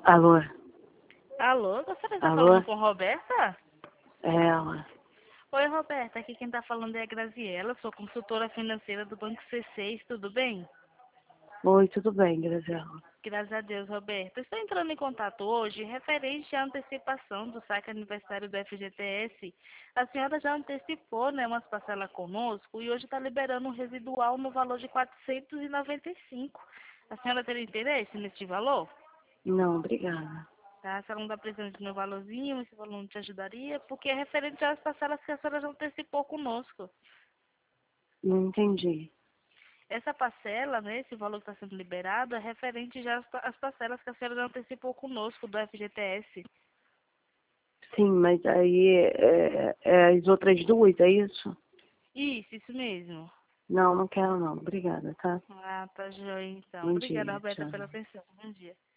Alô? Alô, gostaria de estar Alô? falando com Roberta? É ela. Oi, Roberta, aqui quem está falando é a Graziela, sou consultora financeira do Banco C6, tudo bem? Oi, tudo bem, Graziela? Graças a Deus, Roberta. Estou entrando em contato hoje referente à antecipação do saque aniversário do FGTS. A senhora já antecipou, né, umas parcelas conosco e hoje está liberando um residual no valor de 495. A senhora teria interesse nesse valor? Não, obrigada. Tá? Se ela não está precisando de meu valorzinho, esse valor não te ajudaria, porque é referente às parcelas que a senhora já antecipou conosco. Não entendi. Essa parcela, né, esse valor que está sendo liberado, é referente já às parcelas que a senhora já antecipou conosco do FGTS. Sim, mas aí é as outras duas, é isso? Isso mesmo. Não, não quero não. Obrigada, tá? Ah, tá joia então. Bom Obrigada, dia, Roberta, tchau. pela atenção. Bom dia.